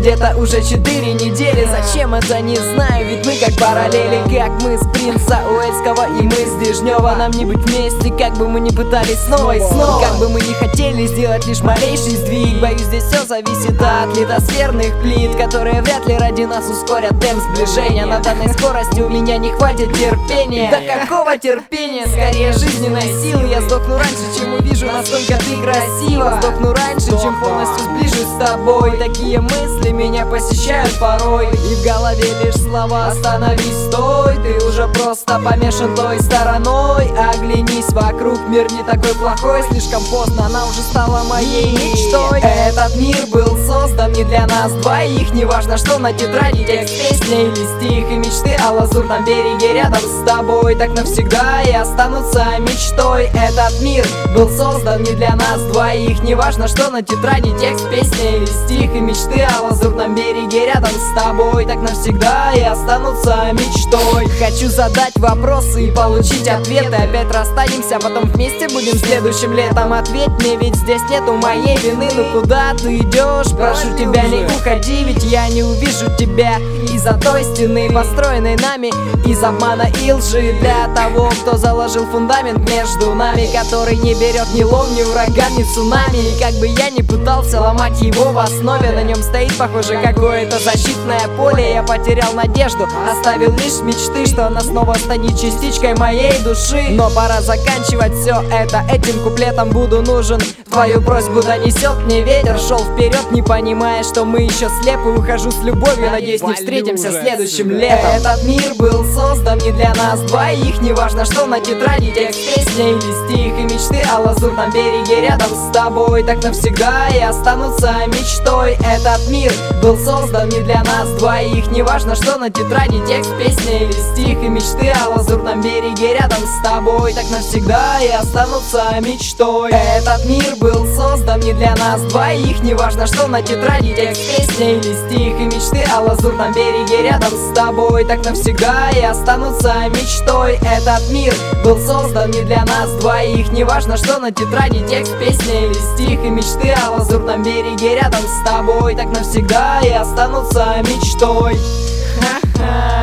где-то уже 4 недели. Зачем это, не знаю, ведь мы как параллели. Как мы с принца Уэльского и мы с Дежнева. Нам не быть вместе, как бы мы ни пытались снова и снова. Как бы мы не хотели сделать лишь малейший сдвиг. Боюсь, здесь все зависит от литосферных плит, которые вряд ли ради нас ускорят темп сближения. На данной скорости у меня не хватит терпения. Да какого терпения, скорее жизненной силы. Я сдохну раньше, чем увижу, насколько ты красива. Сдохну раньше, чем полностью сближусь с тобой. Такие мысли меня посещают порой, и в голове лишь слова: остановись, стой, ты уже просто помешан той стороной. Оглянись вокруг, мир не такой плохой. Слишком поздно, она уже стала моей мечтой. Этот мир был создан не для нас двоих. Неважно, что на тетради текст песни или стих. И мечты о лазурном береге рядом с тобой так навсегда и останутся мечтой. Этот мир был создан не для нас двоих. Неважно, что на тетради текст песни или стих. И мечты о лазурном береге рядом с тобой так навсегда и останутся мечтой. Хочу задать вопросы и получить ответы. Опять расстанемся, потом вместе будем следующим летом. Ответь мне, ведь здесь нету моей вины. Ну куда ты идешь? Прошу тебя, не уходи, ведь я не увижу тебя из-за той стены, построенной нами из обмана и лжи. Для того, кто заложил фундамент между нами, который не берет ни лом, ни ураган, ни цунами. И как бы я ни пытался ломать его в основе, на нем стоит, похоже, какое-то защитное поле. Я потерял надежду, оставил лишь мечты, что она снова станет частичкой моей души. Но пора заканчивать все это, этим куплетом буду нужен. Твою просьбу донесет мне ветер. Шел вперед, не понимая, что мы еще слепы. Ухожу с любовью, надеюсь, не встретимся следующим летом. Этот мир был создан не для нас двоих. Неважно, что на тетради текст песни или стих. И мечты о лазурном береге рядом с тобой так навсегда и останутся мечтой. Этот мир был создан не для нас двоих. Неважно, что на тетради текст песни или стих. И мечты о лазурном береге рядом с тобой так навсегда и останутся мечтой. Этот мир был создан не для нас двоих. Неважно, что на тетради текст песни или стих. И мечты о лазурном береге рядом с тобой так навсегда и останутся мечтой. Этот мир был создан не для нас двоих. Неважно, что на тетради текст песни или стих. И мечты о лазурном береге рядом с тобой так навсегда и останутся мечтой. Ха-ха.